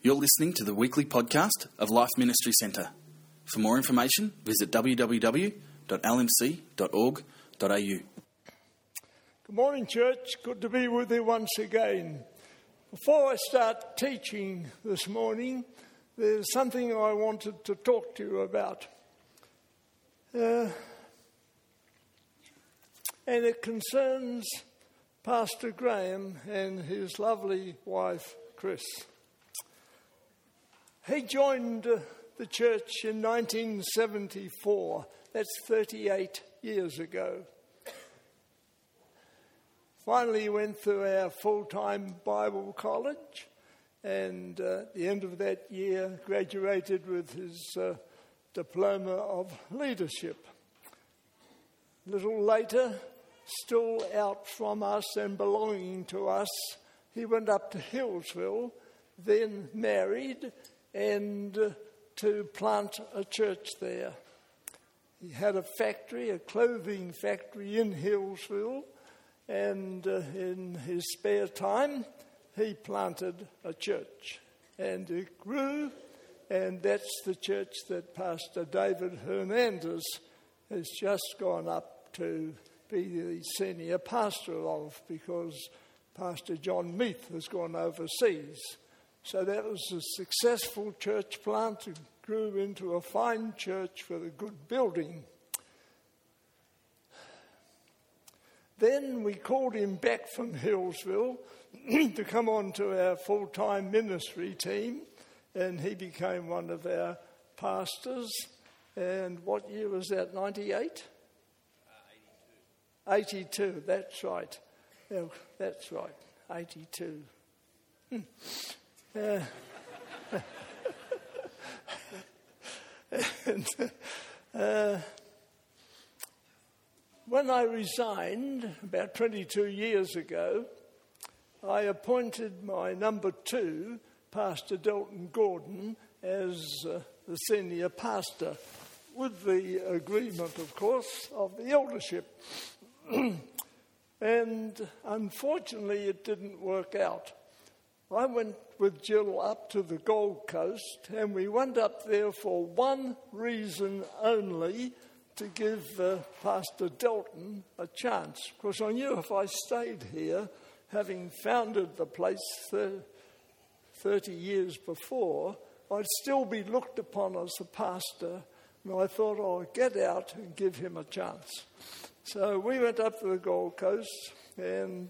You're listening to the weekly podcast of Life Ministry Centre. For more information, visit www.lmc.org.au. Good morning, church. Good to be with you once again. Before I start teaching this morning, there's something I wanted to talk to you about. And it concerns Pastor Graham and his lovely wife, Chris. He joined the church in 1974. That's 38 years ago. Finally, he went through our full-time Bible college, and at the end of that year, graduated with his diploma of leadership. A little later, still out from us and belonging to us, he went up to Hillsville, then married, and to plant a church there. He had a factory, a clothing factory in Hillsville, and in his spare time, he planted a church. And it grew, and that's the church that Pastor David Hernandez has just gone up to be the senior pastor of, because Pastor John Meath has gone overseas. So that was a successful church plant. It grew into a fine church with a good building. Then we called him back from Hillsville to come on to our full-time ministry team, and he became one of our pastors. And what year was that, 98? 82, that's right. Yeah, that's right, 82. When I resigned about 22 years ago, I appointed my number two, Pastor Delton Gordon, as the senior pastor, with the agreement, of course, of the eldership. And unfortunately, it didn't work out. I went with Jill up to the Gold Coast, and we went up there for one reason only, to give Pastor Delton a chance. Because I knew if I stayed here, having founded the place 30 years before, I'd still be looked upon as a pastor, and I thought I'd get out and give him a chance. So we went up to the Gold Coast, and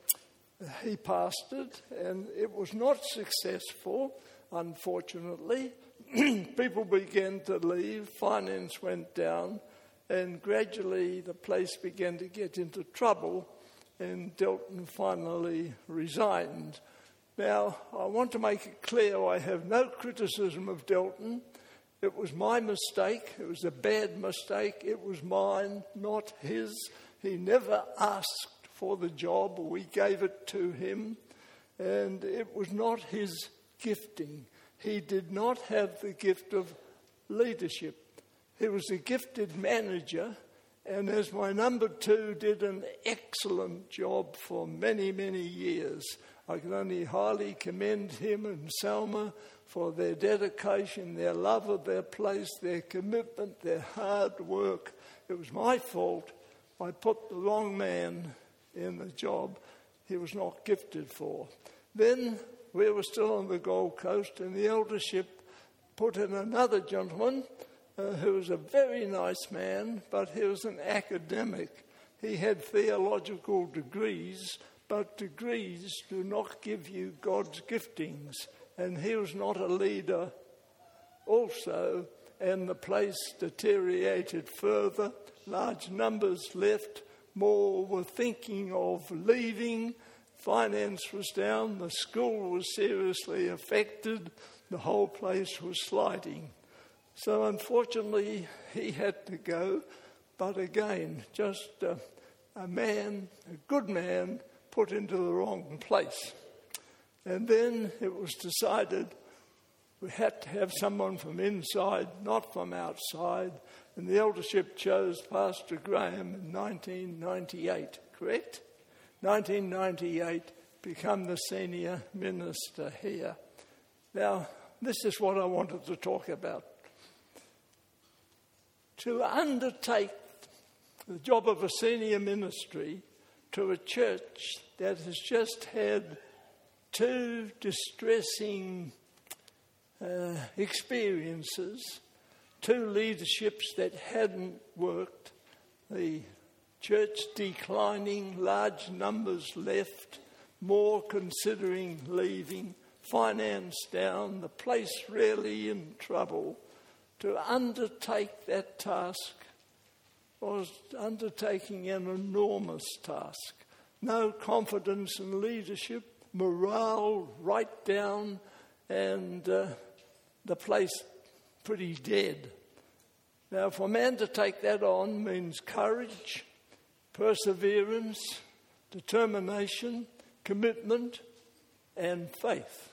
he pastored, and it was not successful, unfortunately. People began to leave, finance went down, and gradually the place began to get into trouble, and Delton finally resigned. Now, I want to make it clear I have no criticism of Delton. It was my mistake. It was a bad mistake. It was mine, not his. He never asked for the job. We gave it to him, and it was not his gifting. He did not have the gift of leadership. He was a gifted manager, and as my number two, did an excellent job for many, many years. I can only highly commend him and Selma for their dedication, their love of their place, their commitment, their hard work. It was my fault. I put the wrong man in the job he was not gifted for. Then we were still on the Gold Coast, and the eldership put in another gentleman who was a very nice man, but he was an academic. He had theological degrees, but degrees do not give you God's giftings. And he was not a leader also, and the place deteriorated further. Large numbers left. More were thinking of leaving. Finance was down. The school was seriously affected. The whole place was sliding. So unfortunately, he had to go. But again, just a good man, put into the wrong place. And then it was decided we had to have someone from inside, not from outside. And the eldership chose Pastor Graham in 1998, correct? 1998, become the senior minister here. Now, this is what I wanted to talk about. To undertake the job of a senior ministry to a church that has just had two distressing experiences, two leaderships that hadn't worked, the church declining, large numbers left, more considering leaving, finance down, the place really in trouble. To undertake that task was undertaking an enormous task. No confidence in leadership, morale right down, and the place pretty dead. Now, for a man to take that on means courage, perseverance, determination, commitment, and faith.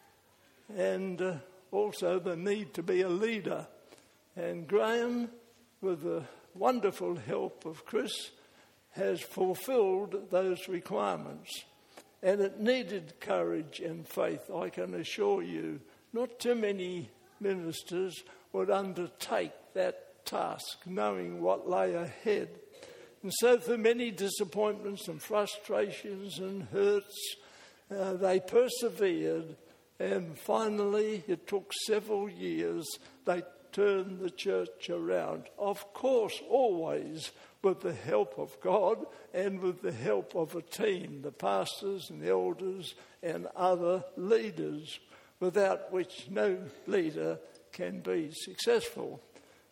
And also the need to be a leader. And Graham, with the wonderful help of Chris, has fulfilled those requirements. And it needed courage and faith, I can assure you. Not too many ministers would undertake that task, knowing what lay ahead. And so through many disappointments and frustrations and hurts, they persevered. And finally, it took several years, they turned the church around. Of course, always with the help of God and with the help of a team, the pastors and elders and other leaders, without which no leader can be successful.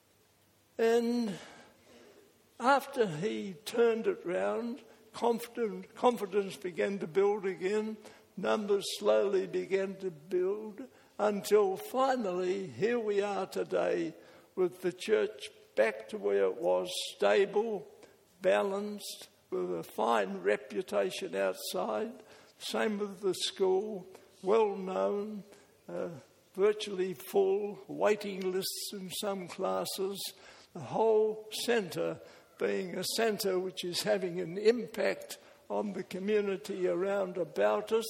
And after he turned it round, confidence began to build again. Numbers slowly began to build until finally here we are today with the church back to where it was, stable, balanced, with a fine reputation outside. Same with the school, well known, virtually full, waiting lists in some classes. The whole centre being a centre which is having an impact on the community around about us,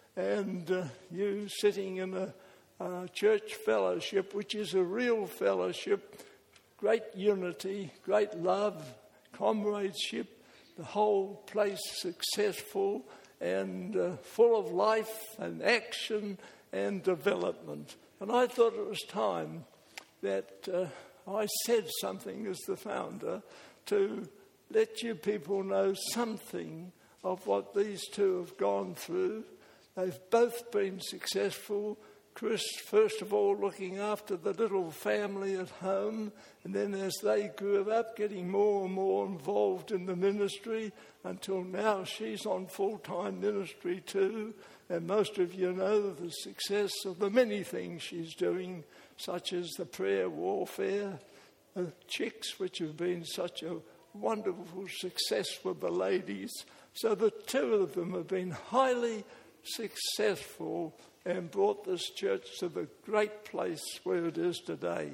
and you sitting in a church fellowship, which is a real fellowship, great unity, great love, comradeship, the whole place successful and full of life and action and development. And I thought it was time that I said something as the founder to let you people know something of what these two have gone through. They've both been successful. Chris, first of all, looking after the little family at home, and then as they grew up, getting more and more involved in the ministry, until now she's on full-time ministry too. And most of you know the success of the many things she's doing, such as the prayer warfare, the chicks, which have been such a wonderful success with the ladies. So the two of them have been highly successful and brought this church to the great place where it is today.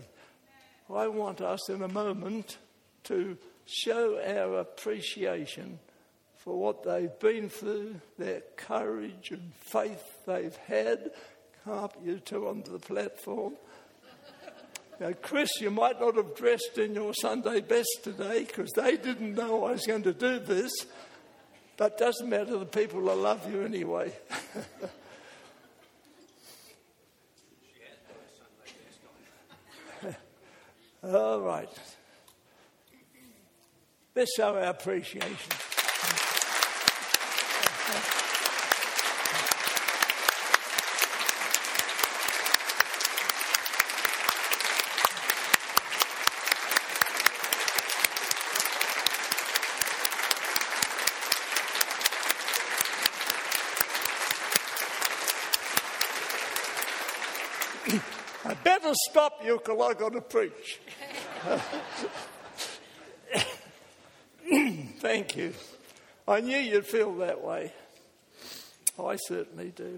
I want us in a moment to show our appreciation for what they've been through, their courage and faith they've had. Come up, you two, onto the platform. Now, Chris, you might not have dressed in your Sunday best today because they didn't know I was going to do this. But it doesn't matter, the people will love you anyway. All right. Let's show our appreciation. I better stop you because I've got to preach. Thank you. I knew you'd feel that way. I certainly do.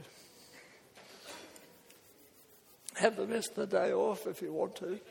Have the rest of the day off if you want to.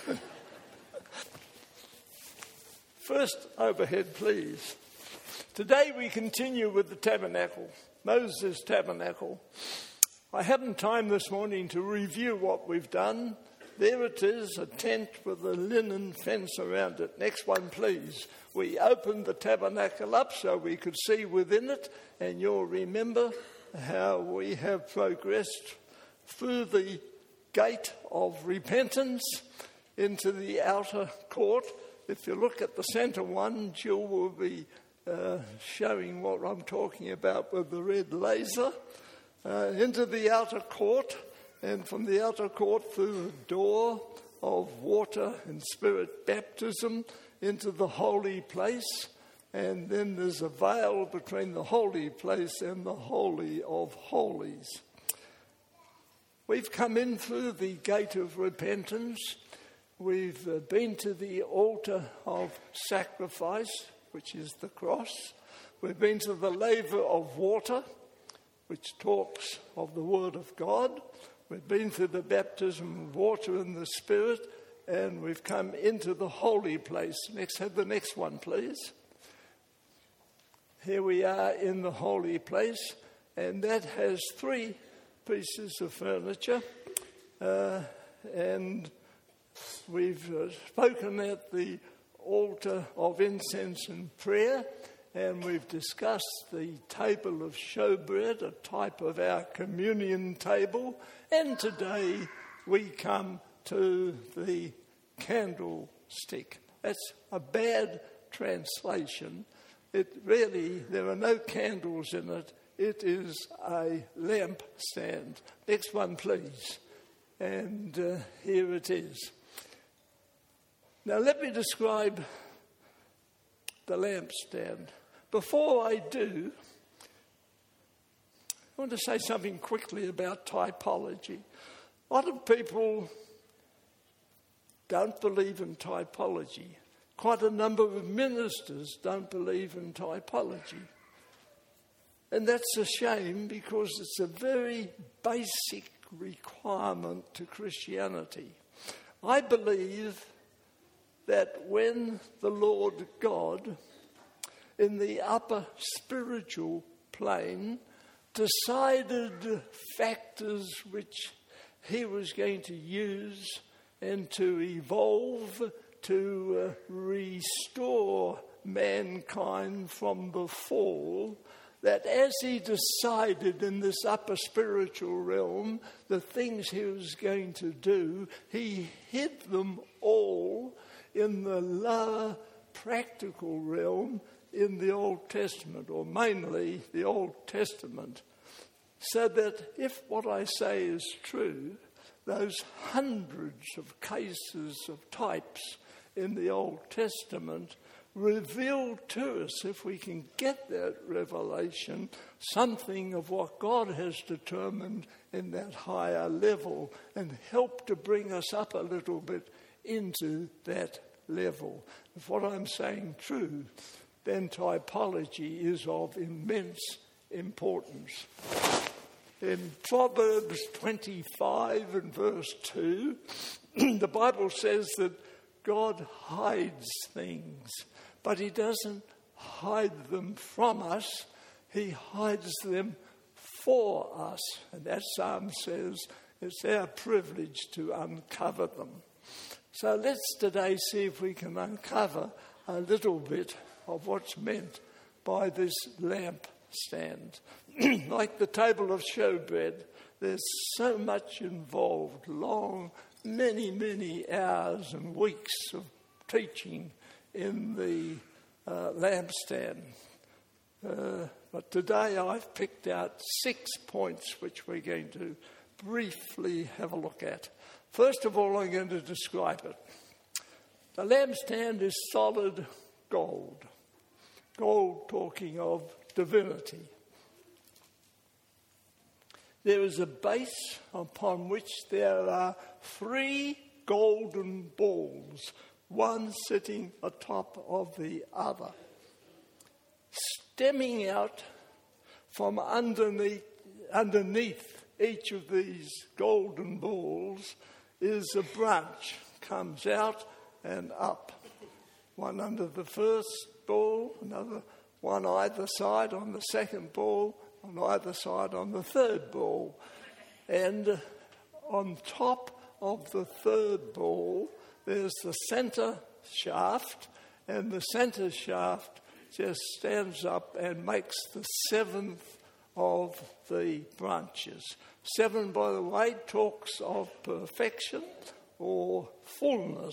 First overhead, please. Today we continue with the tabernacle, Moses' tabernacle. I hadn't time this morning to review what we've done. There it is, a tent with a linen fence around it. Next one, please. We opened the tabernacle up so we could see within it, and you'll remember how we have progressed through the gate of repentance into the outer court. If you look at the centre one, Jill will be showing what I'm talking about with the red laser. Into the outer court, and from the outer court through the door of water and spirit baptism into the holy place, and then there's a veil between the holy place and the Holy of Holies. We've come in through the gate of repentance. We've been to the altar of sacrifice, which is the cross. We've been to the laver of water, which talks of the Word of God. We've been through the baptism of water and the Spirit, and we've come into the holy place. Have the next one, please. Here we are in the holy place, and that has 3 pieces of furniture, and we've spoken at the altar of incense and prayer, and we've discussed the table of showbread, a type of our communion table. And today we come to the candlestick. That's a bad translation. There are no candles in it. It is a lamp stand. Next one, please. And here it is. Now let me describe the lampstand. Before I do, I want to say something quickly about typology. A lot of people don't believe in typology. Quite a number of ministers don't believe in typology. And that's a shame, because it's a very basic requirement to Christianity. I believe that when the Lord God, in the upper spiritual plane, decided factors which he was going to use and to evolve to restore mankind from the fall, that as he decided in this upper spiritual realm the things he was going to do, he hid them all in the lower practical realm in the Old Testament, or mainly the Old Testament, so that if what I say is true, those hundreds of cases of types in the Old Testament reveal to us, if we can get that revelation, something of what God has determined in that higher level, and help to bring us up a little bit into that level. If what I'm saying true, then typology is of immense importance. In Proverbs 25 and verse 2, the Bible says that God hides things, but he doesn't hide them from us. He hides them for us. And that psalm says it's our privilege to uncover them. So let's today see if we can uncover a little bit of what's meant by this lamp stand. Like the table of showbread, there's so much involved, long, many hours and weeks of teaching in the lampstand. But today I've picked out 6 points which we're going to briefly have a look at. First of all, I'm going to describe it. The lampstand is solid gold. Gold talking of divinity. There is a base upon which there are 3 golden balls, one sitting atop of the other. Stemming out from underneath each of these golden balls is a branch, comes out and up. One under the first ball, another one either side on the second ball, on either side on the third ball. And on top of the third ball, there's the centre shaft, and the centre shaft just stands up and makes the seventh of the branches. 7, by the way, talks of perfection or fullness.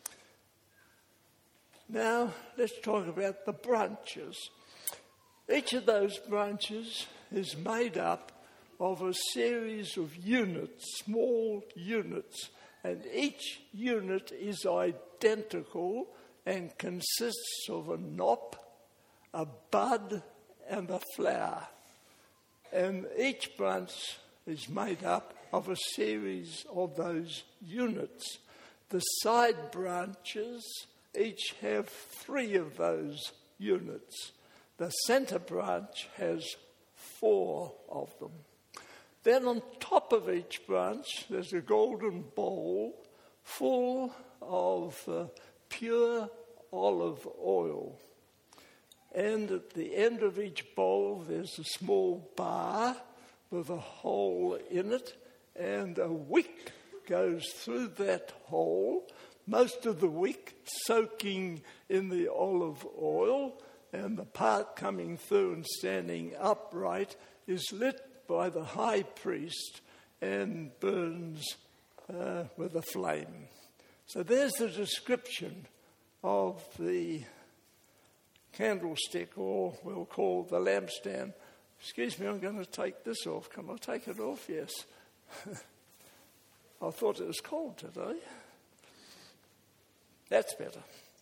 Now, let's talk about the branches. Each of those branches is made up of a series of units, small units, and each unit is identical and consists of a knop, a bud, and a flower. And each branch is made up of a series of those units. The side branches each have 3 of those units. The centre branch has 4 of them. Then on top of each branch, there's a golden bowl full of pure olive oil. And at the end of each bowl, there's a small bar with a hole in it, and a wick goes through that hole, most of the wick soaking in the olive oil, and the part coming through and standing upright is lit by the high priest and burns with a flame. So there's the description of the candlestick, or we'll call the lampstand. Excuse me, I'm going to take this off. Can I take it off? Yes. I thought it was cold today. That's better.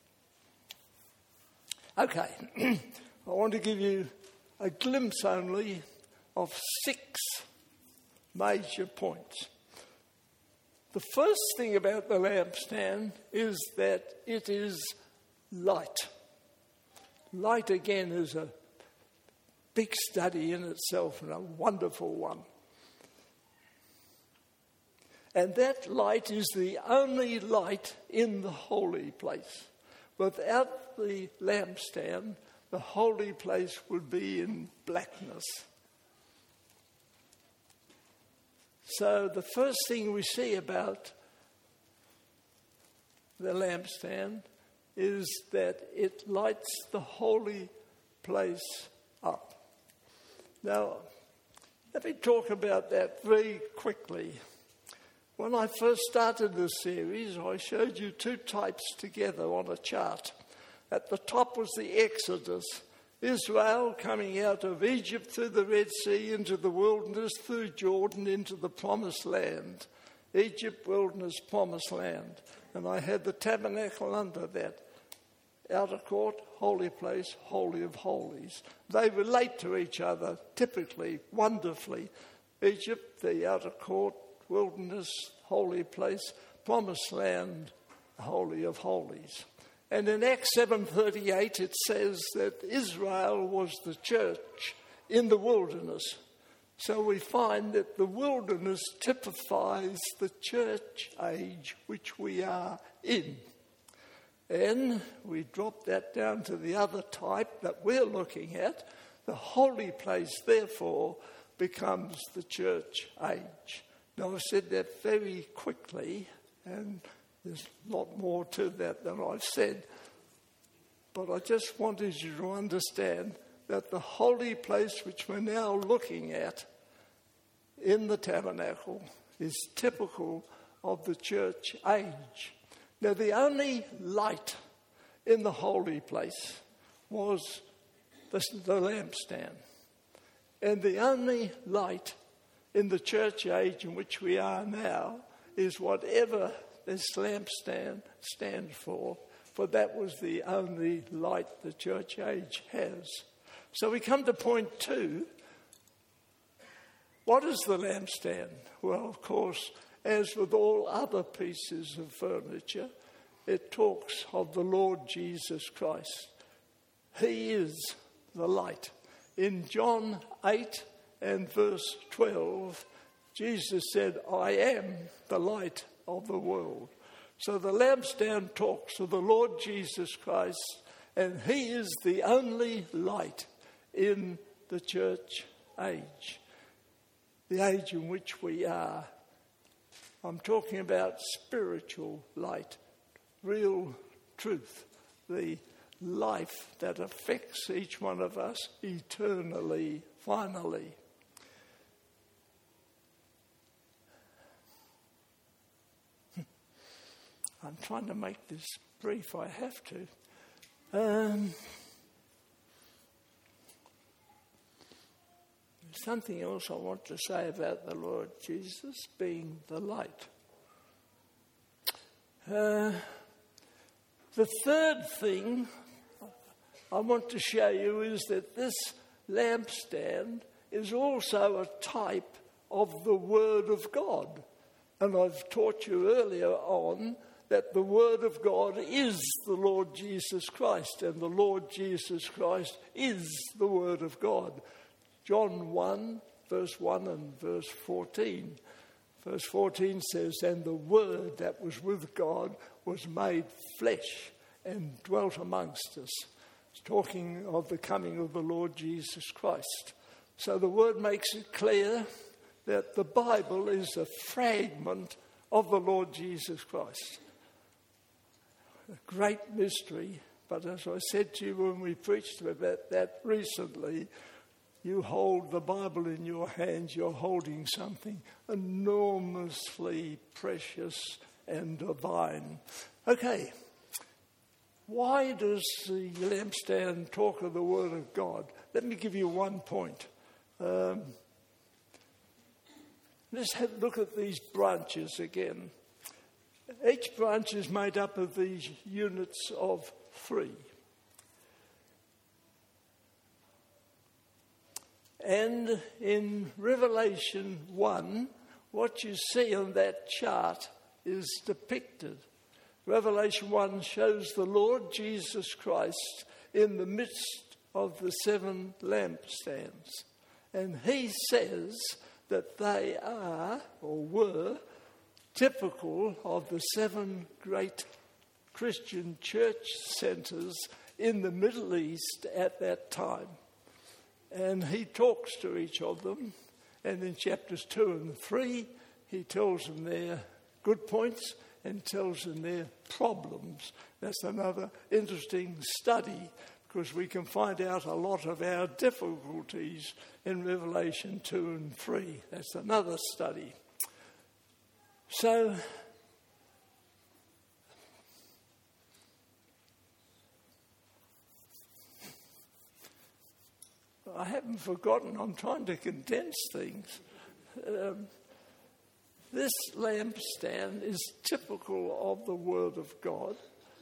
Okay. I want to give you a glimpse only of 6 major points. The first thing about the lampstand is that it is light. Light, again, is a big study in itself and a wonderful one. And that light is the only light in the holy place. Without the lampstand, the holy place would be in blackness. So the first thing we see about the lampstand is that it lights the holy place up. Now, let me talk about that very quickly. When I first started this series, I showed you 2 types together on a chart. At the top was the Exodus, Israel coming out of Egypt through the Red Sea into the wilderness, through Jordan into the Promised Land. Egypt, wilderness, Promised Land. And I had the tabernacle under that. Outer court, holy place, holy of holies. They relate to each other typically, wonderfully. Egypt, the outer court, wilderness, holy place, Promised Land, holy of holies. And in Acts 7:38 it says that Israel was the church in the wilderness. So we find that the wilderness typifies the church age which we are in. And we drop that down to the other type that we're looking at. The holy place, therefore, becomes the church age. Now, I've said that very quickly, and there's a lot more to that than I've said. But I just wanted you to understand that the holy place which we're now looking at in the tabernacle is typical of the church age. Now, the only light in the holy place was the lampstand. And the only light in the church age in which we are now is whatever this lampstand stands for that was the only light the church age has. So we come to point 2. What is the lampstand? Well, of course, as with all other pieces of furniture, it talks of the Lord Jesus Christ. He is the light. In John 8 and verse 12, Jesus said, I am the light of the world. So the lampstand talks of the Lord Jesus Christ, and he is the only light in the church age. the age in which we are. I'm talking about spiritual light, real truth, the life that affects each one of us eternally, finally. I'm trying to make this brief, I have to. There's something else I want to say about the Lord Jesus being the light. The third thing I want to show you is that this lampstand is also a type of the Word of God. And I've taught you earlier on that the Word of God is the Lord Jesus Christ, and the Lord Jesus Christ is the Word of God. John 1, verse 1 and verse 14. Verse 14 says, "And the Word that was with God was made flesh and dwelt amongst us." It's talking of the coming of the Lord Jesus Christ. So the Word makes it clear that the Bible is a fragment of the Lord Jesus Christ. A great mystery, but as I said to you when we preached about that recently, you hold the Bible in your hands, you're holding something enormously precious and divine. Okay, why does the lampstand talk of the Word of God? Let me give you one point. Let's look at these branches again. Each branch is made up of these units of 3. And in Revelation 1, what you see on that chart is depicted. Revelation 1 shows the Lord Jesus Christ in the midst of the 7 lampstands. And he says that they are, or were, typical of the 7 great Christian church centres in the Middle East at that time. And he talks to each of them, and in chapters 2 and 3, he tells them their good points and tells them their problems. That's another interesting study, because we can find out a lot of our difficulties in Revelation 2 and 3. That's another study. So, I haven't forgotten, I'm trying to condense things. This lampstand is typical of the Word of God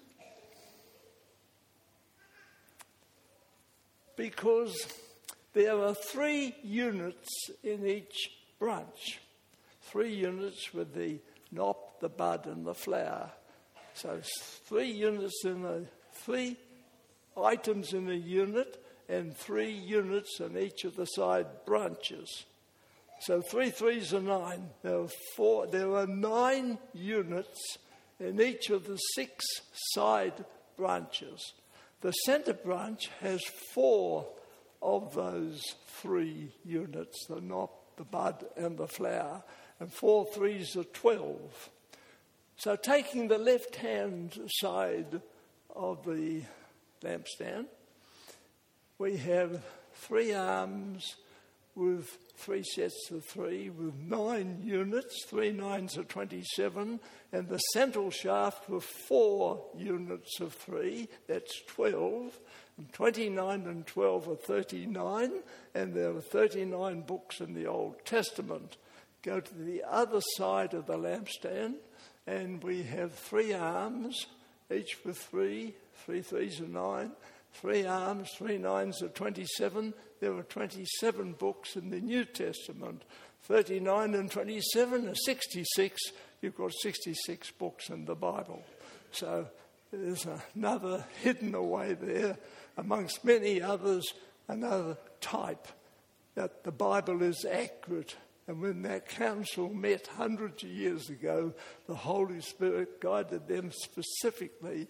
because there are 3 units in each branch. 3 units with the knop, the bud, and the flower. So 3 units in 3 items in a unit, and 3 units in each of the side branches. So 3 3s are 9. There are 9 units in each of the 6 side branches. The centre branch has 4 of those 3 units, the knop, the bud, and the flower. And 4 3s are 12. So taking the left-hand side of the lampstand, we have 3 arms with 3 sets of 3 with 9 units. 3 9s are 27. And the central shaft with 4 units of 3, that's 12. And 29 and 12 are 39. And there are 39 books in the Old Testament. Go to the other side of the lampstand, and we have 3 arms, each with 3 3s are 9, 3 arms, 3 9s are 27. There are 27 books in the New Testament. 39 and 27 are 66. You've got 66 books in the Bible. So there's another hidden away there, amongst many others, another type that the Bible is accurate. And when that council met hundreds of years ago, the Holy Spirit guided them specifically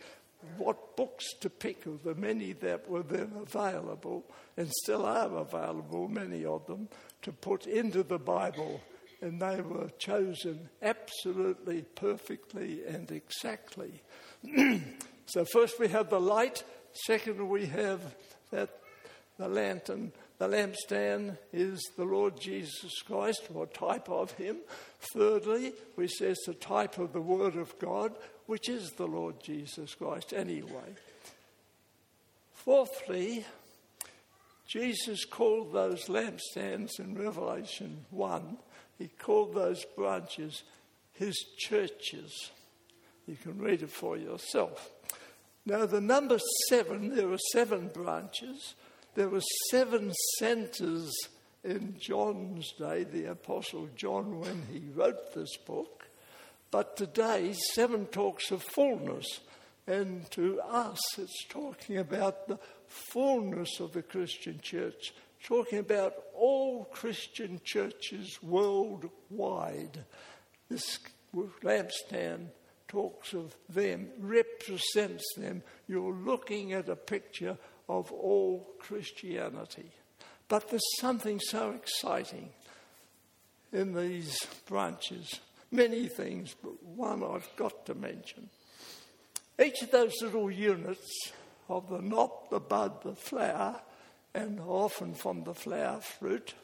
what books to pick of the many that were then available, and still are available, many of them, to put into the Bible. And they were chosen absolutely, perfectly, and exactly. So first we have the light. Second, we have the lantern. The lampstand is the Lord Jesus Christ, or a type of him. Thirdly, we say it's a type of the Word of God, which is the Lord Jesus Christ anyway. Fourthly, Jesus called those lampstands in Revelation 1, he called those branches his churches. You can read it for yourself. Now, the number 7, there were 7 branches. There were 7 centers in John's day, the Apostle John, when he wrote this book. But today, 7 talks of fullness. And to us, it's talking about the fullness of the Christian church, talking about all Christian churches worldwide. This lampstand talks of them, represents them. You're looking at a picture of all Christianity. But there's something so exciting in these branches. Many things, but one I've got to mention. Each of those little units of the knot, the bud, the flower, and often from the flower fruit,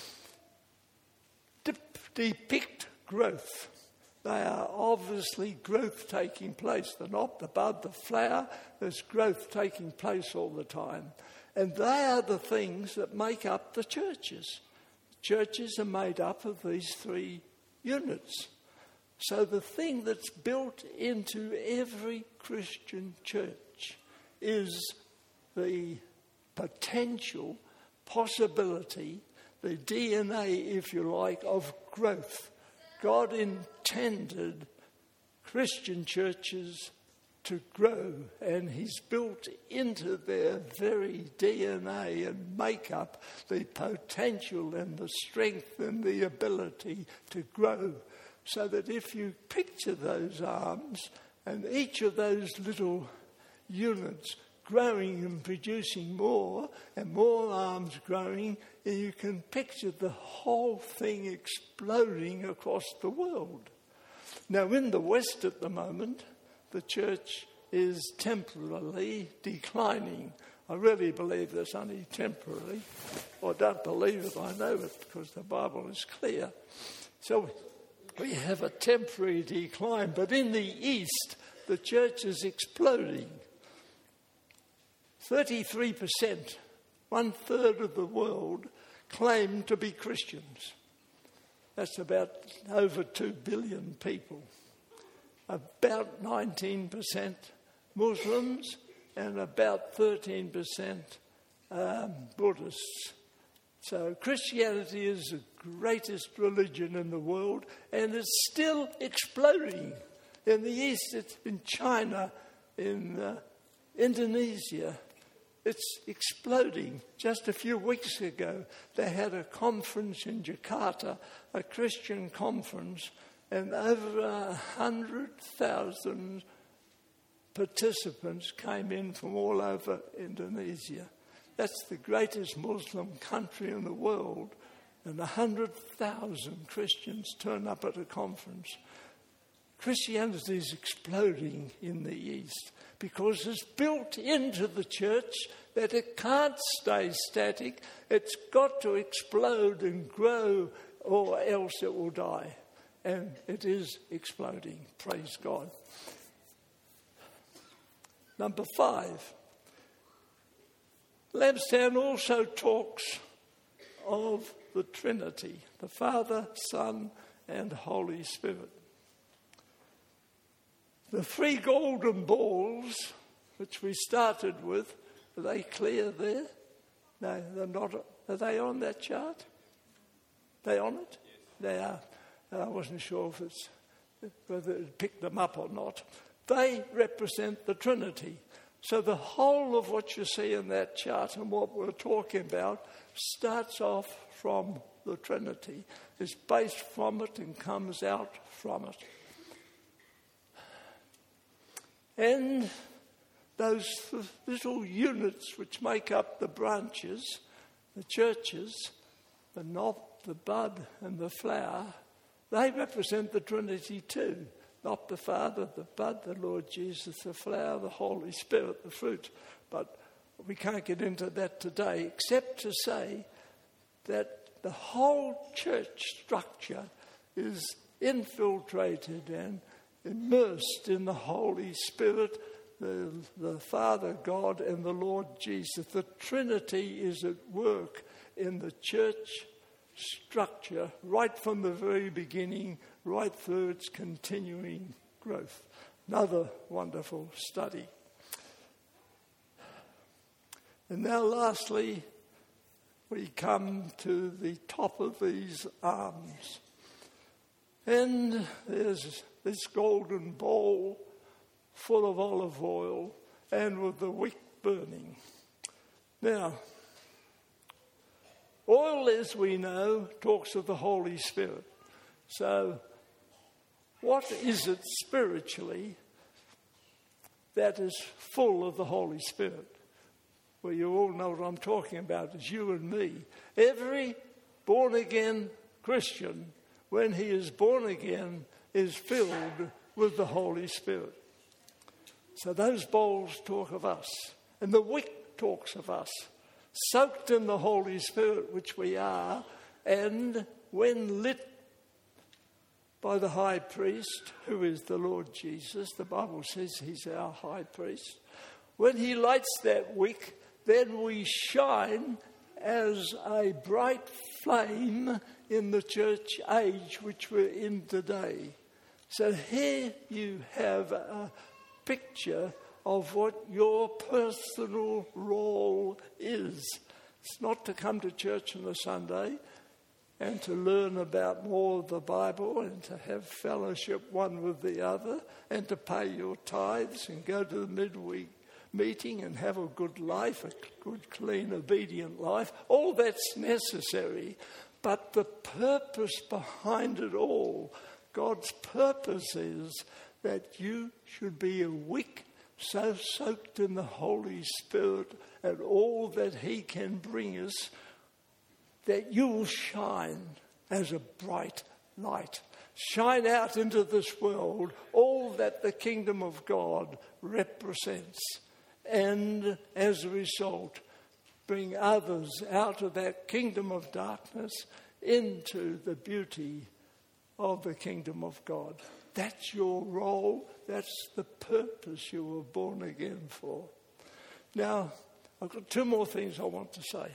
depict growth. They are obviously growth taking place. The knot, the bud, the flower, there's growth taking place all the time. And they are the things that make up the churches. Churches are made up of these 3 units. So the thing that's built into every Christian church is the potential, possibility, the DNA, if you like, of growth. God intended Christian churches to grow, and he's built into their very DNA and makeup the potential and the strength and the ability to grow. So that if you picture those arms and each of those little units growing and producing more and more arms growing, and you can picture the whole thing exploding across the world. Now, in the West at the moment, the church is temporarily declining. I really believe that's only temporary. I don't believe it, I know it, because the Bible is clear. So we have a temporary decline, but in the East, the church is exploding. 33%, 1/3 of the world, claim to be Christians. That's about over 2 billion people. About 19% Muslims and about 13% Buddhists. So Christianity is the greatest religion in the world, and it's still exploding. In the East, it's in China, in Indonesia. It's exploding. Just a few weeks ago, they had a conference in Jakarta, a Christian conference, and over 100,000 participants came in from all over Indonesia. That's the greatest Muslim country in the world, and 100,000 Christians turn up at a conference. Christianity is exploding in the East because it's built into the church that it can't stay static. It's got to explode and grow, or else it will die. And it is exploding. Praise God. Number 5. Lampstand also talks of the Trinity, the Father, Son, and Holy Spirit. The 3 golden balls, which we started with, are they clear there? No, they're not. Are they on that chart? They on it? Yes. They are. I wasn't sure whether it picked them up or not. They represent the Trinity. So the whole of what you see in that chart and what we're talking about starts off from the Trinity, is based from it and comes out from it. And those little units which make up the branches, the churches, the knot, the bud and the flower, they represent the Trinity too. Not the Father, the bud, the Lord Jesus, the flower, the Holy Spirit, the fruit. But we can't get into that today, except to say that the whole church structure is infiltrated and immersed in the Holy Spirit, the Father God and the Lord Jesus. The Trinity is at work in the church structure right from the very beginning, right through its continuing growth. Another wonderful study. And now lastly, we come to the top of these arms. And there's this golden bowl full of olive oil and with the wick burning. Now, oil, as we know, talks of the Holy Spirit. So, what is it spiritually that is full of the Holy Spirit? Well, you all know what I'm talking about. It's you and me. Every born-again Christian, when he is born again, is filled with the Holy Spirit. So those bowls talk of us. And the wick talks of us. Soaked in the Holy Spirit, which we are, and when lit by the high priest, who is the Lord Jesus, the Bible says he's our high priest, when he lights that wick, then we shine as a bright flame in the church age which we're in today. So here you have a picture of what your personal role is. It's not to come to church on a Sunday and to learn about more of the Bible and to have fellowship one with the other and to pay your tithes and go to the midweek meeting and have a good life, a good, clean, obedient life. All that's necessary, but the purpose behind it all, God's purpose is that you should be a wick so soaked in the Holy Spirit and all that he can bring us, that you will shine as a bright light. Shine out into this world all that the kingdom of God represents. And as a result, bring others out of that kingdom of darkness into the beauty of the kingdom of God. That's your role. That's the purpose you were born again for. Now, I've got two more things I want to say.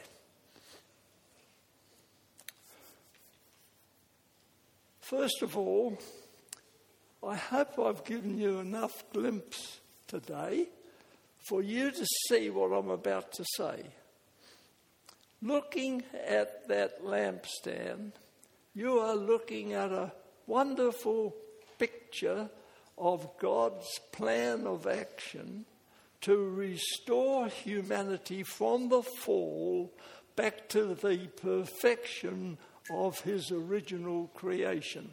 First of all, I hope I've given you enough glimpse today for you to see what I'm about to say. Looking at that lampstand, you are looking at a wonderful picture of God's plan of action to restore humanity from the fall back to the perfection of his original creation.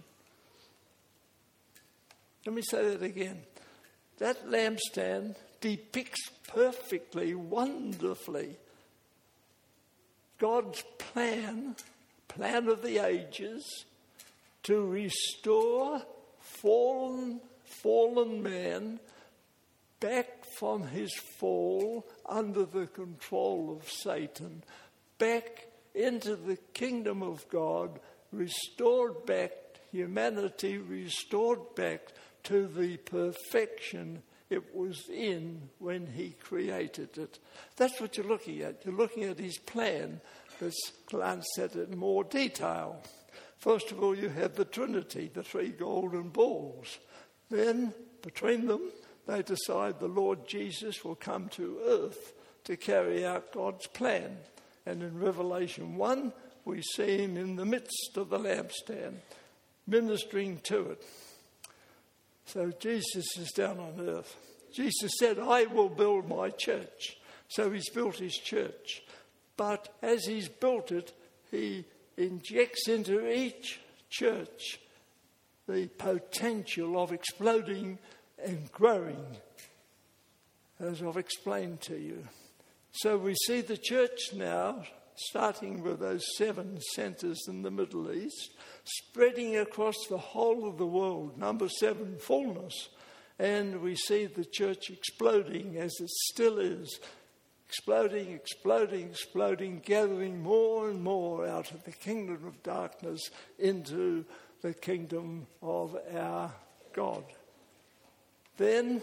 Let me say that again. That lampstand depicts perfectly, wonderfully, God's plan of the ages to restore fallen man back from his fall under the control of Satan, back into the kingdom of God, restored back, humanity restored back to the perfection it was in when he created it. That's what you're looking at. You're looking at his plan. Let's glance at it in more detail. First of all, you have the Trinity, the three golden balls. Then, between them, they decide the Lord Jesus will come to earth to carry out God's plan. And in Revelation 1, we see him in the midst of the lampstand, ministering to it. So Jesus is down on earth. Jesus said, I will build my church. So he's built his church. But as he's built it, he injects into each church the potential of exploding and growing. as I've explained to you. So we see the church now, starting with those 7 centres in the Middle East, spreading across the whole of the world, number 7, fullness. And we see the church exploding, as it still is, exploding, gathering more and more out of the kingdom of darkness into the kingdom of our God. Then,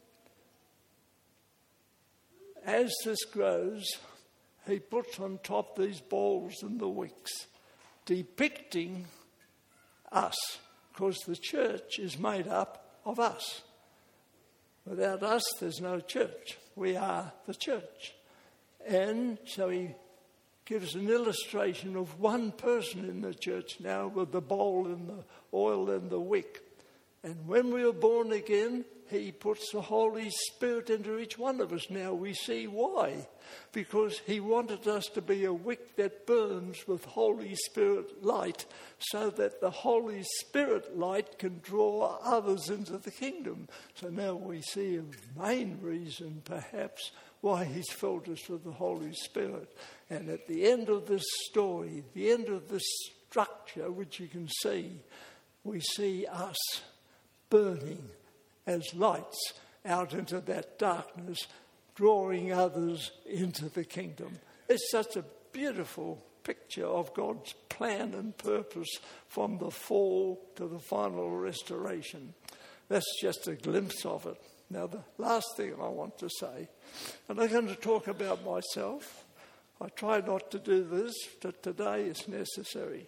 as this grows, he puts on top these bowls and the wicks, depicting us, because the church is made up of us. Without us, there's no church. We are the church. And so he gives an illustration of one person in the church now with the bowl and the oil and the wick. And when we are born again, he puts the Holy Spirit into each one of us. Now we see why. Because he wanted us to be a wick that burns with Holy Spirit light, so that the Holy Spirit light can draw others into the kingdom. So now we see a main reason, perhaps, why he's filled us with the Holy Spirit. And at the end of this story, the end of this structure, which you can see, we see us burning as lights out into that darkness, drawing others into the kingdom. It's such a beautiful picture of God's plan and purpose from the fall to the final restoration. That's just a glimpse of it. Now, the last thing I want to say, and I'm going to talk about myself. I try not to do this, but today is necessary.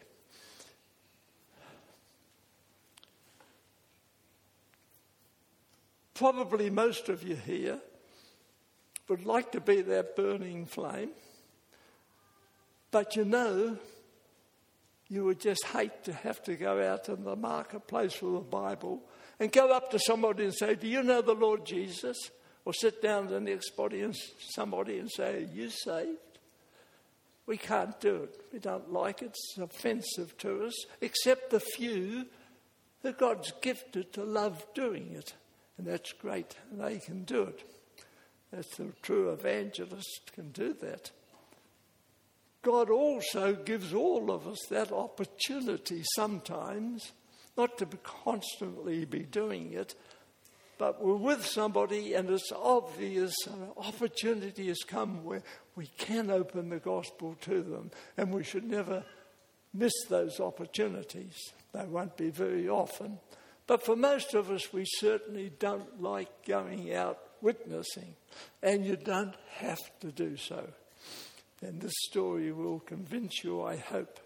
Probably most of you here would like to be that burning flame, but you know, you would just hate to have to go out in the marketplace with a Bible and go up to somebody and say, "Do you know the Lord Jesus?" Or sit down to the next somebody and say, "Are you saved?" We can't do it. We don't like it. It's offensive to us, except the few that God's gifted to love doing it. And that's great. They can do it. That's the true evangelist can do that. God also gives all of us that opportunity sometimes, not to constantly be doing it, but we're with somebody and it's obvious an opportunity has come where we can open the gospel to them, and we should never miss those opportunities. They won't be very often. But for most of us, we certainly don't like going out witnessing, and you don't have to do so. And this story will convince you, I hope.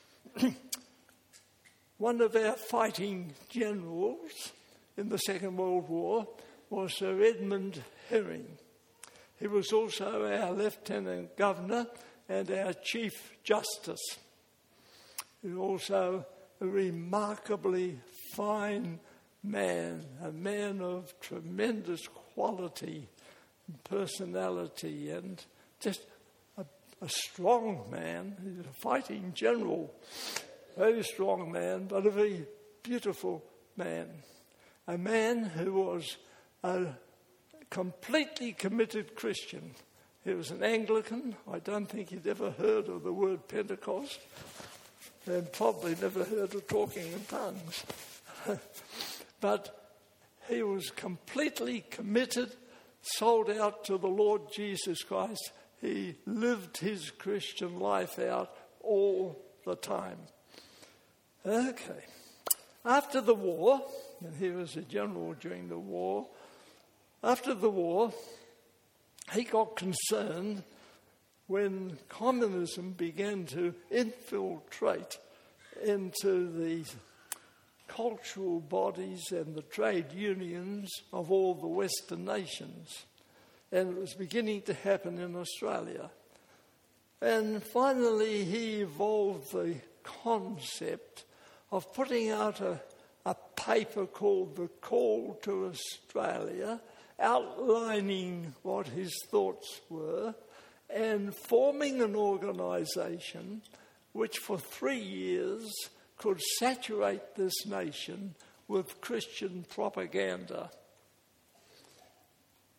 One of our fighting generals in the Second World War was Sir Edmund Herring. He was also our Lieutenant Governor and our Chief Justice. He was also a remarkably fine man, a man of tremendous quality and personality, and just a strong man. He's a fighting general, very strong man, but a very beautiful man. A man who was a completely committed Christian. He was an Anglican. I don't think he'd ever heard of the word Pentecost, and probably never heard of talking in tongues. But he was completely committed, sold out to the Lord Jesus Christ. He lived his Christian life out all the time. Okay. After the war, and he was a general during the war, after the war, he got concerned when communism began to infiltrate into the cultural bodies and the trade unions of all the Western nations. And it was beginning to happen in Australia. And finally he evolved the concept of putting out a paper called The Call to Australia, outlining what his thoughts were, and forming an organisation which for 3 years could saturate this nation with Christian propaganda.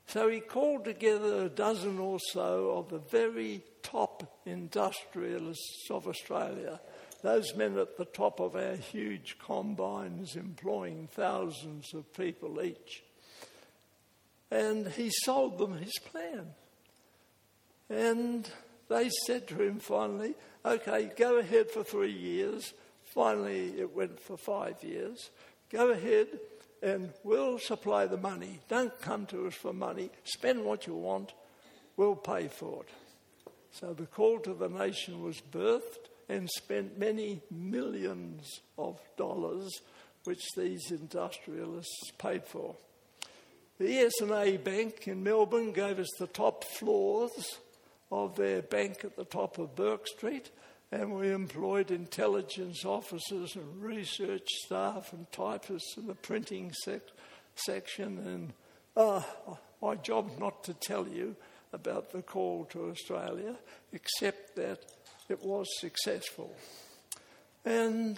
So he called together a dozen or so of the very top industrialists of Australia, those men at the top of our huge combines employing thousands of people each. And he sold them his plan. And they said to him finally, okay, go ahead for 3 years. Finally, it went for 5 years. Go ahead and we'll supply the money. Don't come to us for money. Spend what you want. We'll pay for it. So the Call to the Nation was birthed and spent many millions of dollars, which these industrialists paid for. The ES&A Bank in Melbourne gave us the top floors of their bank at the top of Burke Street, and we employed intelligence officers and research staff and typists in the printing section. And my job's not to tell you about the call to Australia, except that it was successful. And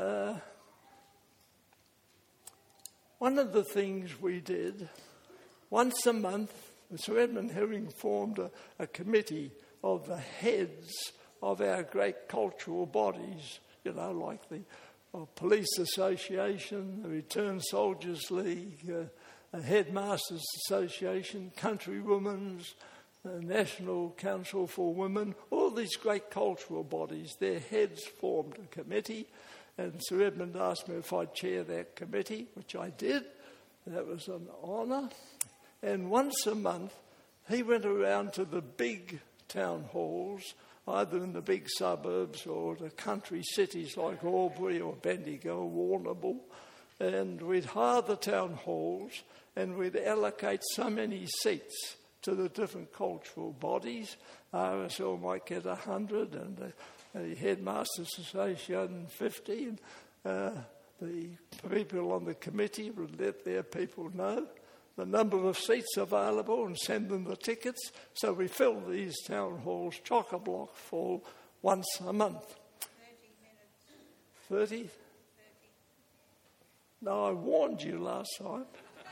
one of the things we did, once a month, Sir Edmund Herring formed a committee of the heads of our great cultural bodies, like the Police Association, the Returned Soldiers League, Headmasters Association, Countrywomen's, National Council for Women, all these great cultural bodies, their heads formed a committee, and Sir Edmund asked me if I'd chair that committee, which I did. That was an honour. And once a month, he went around to the big town halls, either in the big suburbs or the country cities like Albury or Bendigo or Warrnambool, and we'd hire the town halls and we'd allocate so many seats to the different cultural bodies. RSL might get 100 and the Headmasters Association 50, and the people on the committee would let their people know the number of seats available and send them the tickets. So we filled these town halls chock-a-block full once a month. 30 minutes. 30? No, I warned you last time.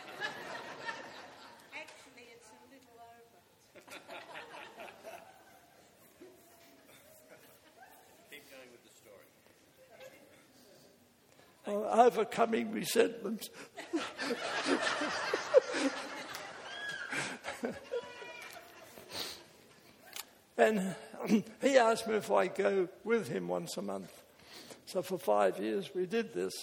Actually, it's a little over. Keep going with the story. Overcoming resentment. And he asked me if I go with him once a month. So for 5 years we did this.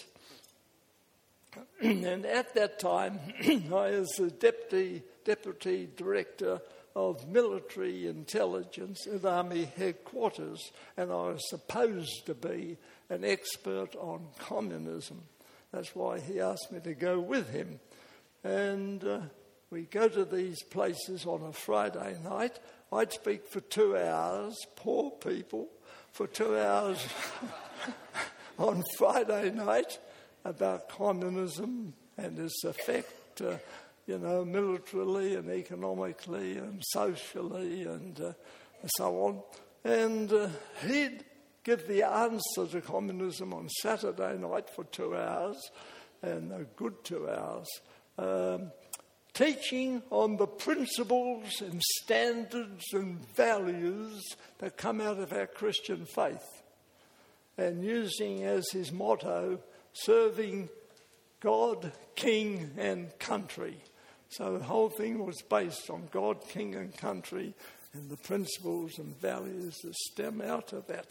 And at that time, I was the deputy director of military intelligence at Army headquarters, and I was supposed to be an expert on communism. That's why he asked me to go with him. And we go to these places on a Friday night. I'd speak for 2 hours, poor people, for 2 hours on Friday night about communism and its effect, militarily and economically and socially and so on. And he'd give the answer to communism on Saturday night for 2 hours, and a good 2 hours, teaching on the principles and standards and values that come out of our Christian faith, and using as his motto, serving God, King and country. So the whole thing was based on God, King and country, and the principles and values that stem out of that.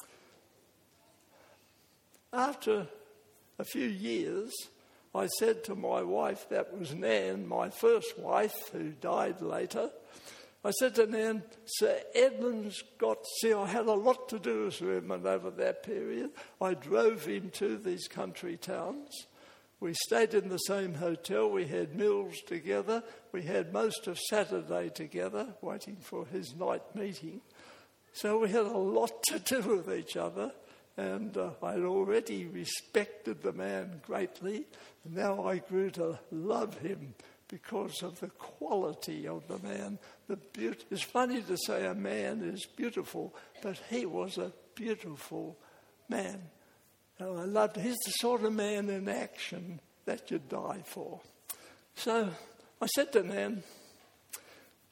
After a few years, I said to my wife, that was Nan, my first wife, who died later, I said to Nan, Sir Edmund's I had a lot to do with Sir Edmund over that period. I drove him to these country towns. We stayed in the same hotel. We had meals together. We had most of Saturday together, waiting for his night meeting. So we had a lot to do with each other. And I'd already respected the man greatly. And now I grew to love him because of the quality of the man. It's funny to say a man is beautiful, but he was a beautiful man. And I loved him. He's the sort of man in action that you'd die for. So I said to Nan,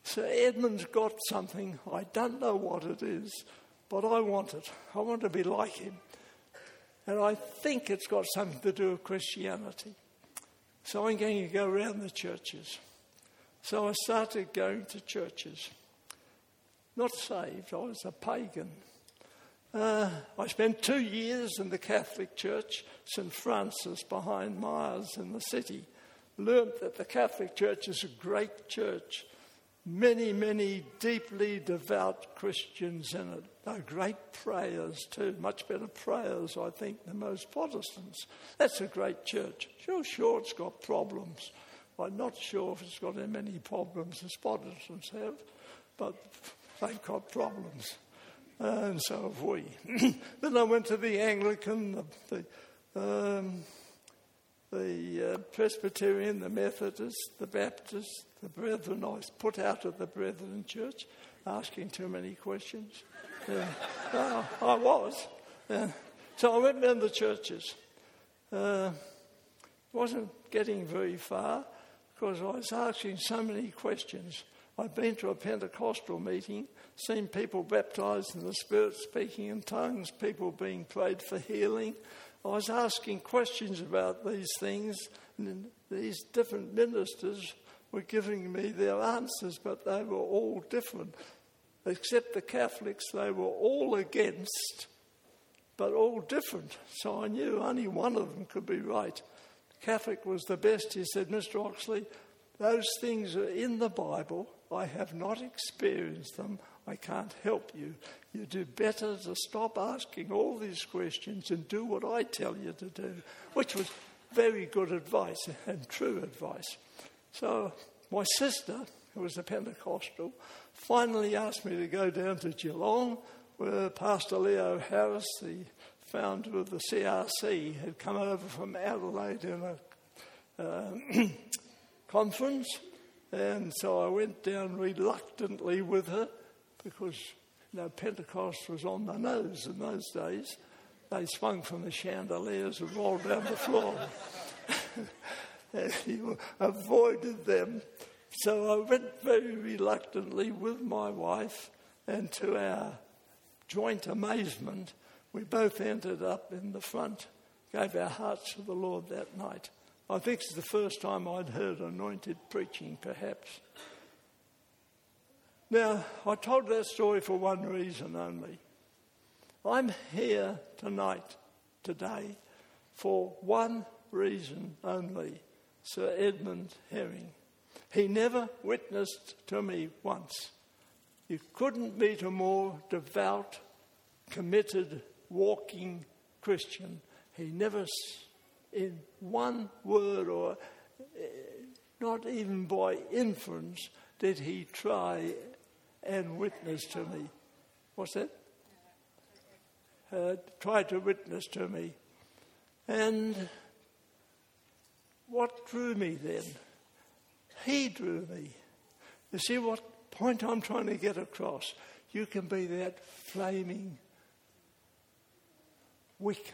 Sir Edmund's got something. I don't know what it is, but I want it. I want to be like him. And I think it's got something to do with Christianity. So I'm going to go around the churches. So I started going to churches. Not saved, I was a pagan. I spent 2 years in the Catholic Church, St. Francis, behind Myers in the city. Learned that the Catholic Church is a great church. Many, many deeply devout Christians in it. They're great prayers too, much better prayers, I think, than most Protestants. That's a great church. Sure, it's got problems. I'm not sure if it's got as many problems as Protestants have, but they've got problems. And so have we. Then I went to the Anglican, the Presbyterian, the Methodist, the Baptist, the Brethren. I was put out of the Brethren church, asking too many questions. I was. So I went round the churches. Wasn't getting very far because I was asking so many questions. I'd been to a Pentecostal meeting, seen people baptised in the Spirit, speaking in tongues, people being prayed for healing. I was asking questions about these things, and these different ministers were giving me their answers, but they were all different. Except the Catholics, they were all against, but all different. So I knew only one of them could be right. The Catholic was the best. He said, Mr. Oxley, those things are in the Bible. I have not experienced them. I can't help you. You do better to stop asking all these questions and do what I tell you to do, which was very good advice and true advice. So my sister, who was a Pentecostal, finally asked me to go down to Geelong, where Pastor Leo Harris, the founder of the CRC, had come over from Adelaide in a conference. And so I went down reluctantly with her because, Pentecost was on the nose in those days. They swung from the chandeliers and rolled down the floor. And you avoided them. So I went very reluctantly with my wife, and to our joint amazement, we both ended up in the front, gave our hearts to the Lord that night. I think it's the first time I'd heard anointed preaching, perhaps. Now, I told that story for one reason only. I'm here today, for one reason only, Sir Edmund Herring. He never witnessed to me once. You couldn't meet a more devout, committed, walking Christian. He never, in one word or not even by inference, did he try and witness to me. What's that? Tried to witness to me. And what drew me then? He drew me. You see what point I'm trying to get across? You can be that flaming wick.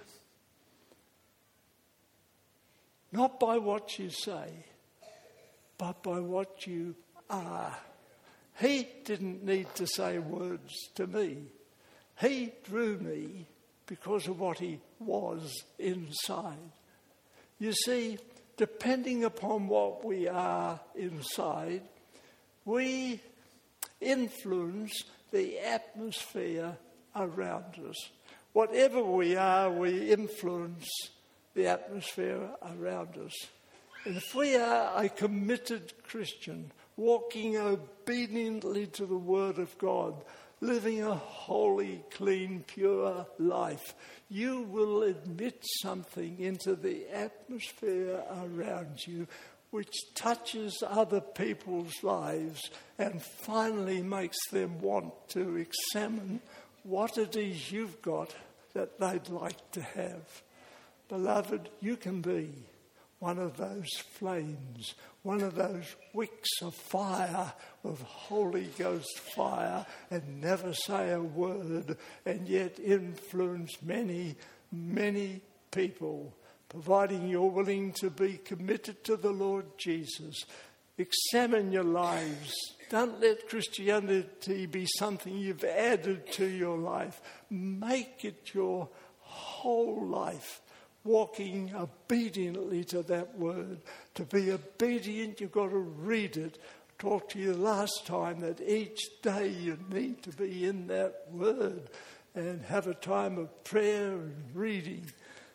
Not by what you say, but by what you are. He didn't need to say words to me. He drew me because of what he was inside. You see, depending upon what we are inside, we influence the atmosphere around us. Whatever we are, we influence the atmosphere around us. And if we are a committed Christian, walking obediently to the Word of God, living a holy, clean, pure life, you will admit something into the atmosphere around you which touches other people's lives and finally makes them want to examine what it is you've got that they'd like to have. Beloved, you can be one of those flames, one of those wicks of fire, of Holy Ghost fire, and never say a word, and yet influence many, many people, providing you're willing to be committed to the Lord Jesus. Examine your lives Don't let Christianity be something you've added to your life. Make it your whole life, walking obediently to that word. To be obedient, you've got to read it. Talked to you last time that each day you need to be in that word and have a time of prayer and reading.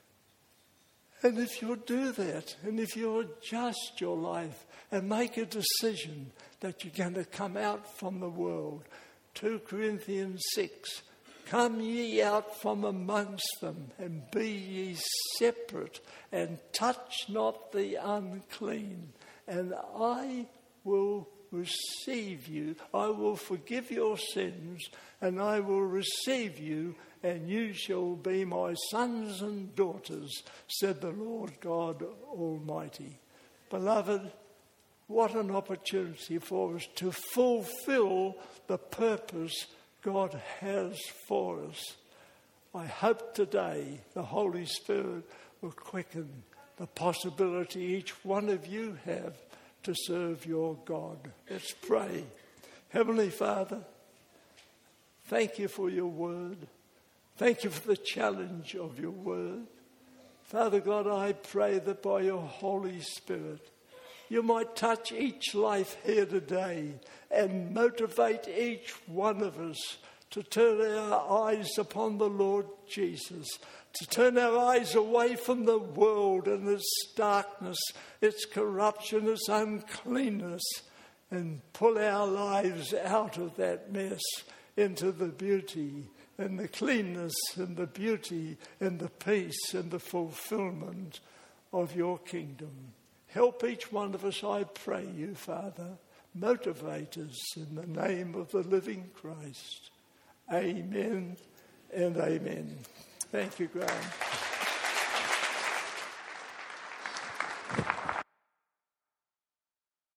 And if you'll do that, and if you'll adjust your life and make a decision that you're going to come out from the world, 2 Corinthians 6, come ye out from amongst them, and be ye separate, and touch not the unclean, and I will receive you. I will forgive your sins, and I will receive you, and you shall be my sons and daughters, said the Lord God Almighty. Beloved, what an opportunity for us to fulfill the purpose God has for us. I hope today the Holy Spirit will quicken the possibility each one of you have to serve your God. Let's pray. Heavenly Father, thank you for your word. Thank you for the challenge of your word. Father God, I pray that by your Holy Spirit, you might touch each life here today and motivate each one of us to turn our eyes upon the Lord Jesus, to turn our eyes away from the world and its darkness, its corruption, its uncleanness, and pull our lives out of that mess into the beauty and the cleanness and the beauty and the peace and the fulfillment of your kingdom. Help each one of us, I pray you, Father. Motivate us in the name of the living Christ. Amen and amen. Thank you, Graham.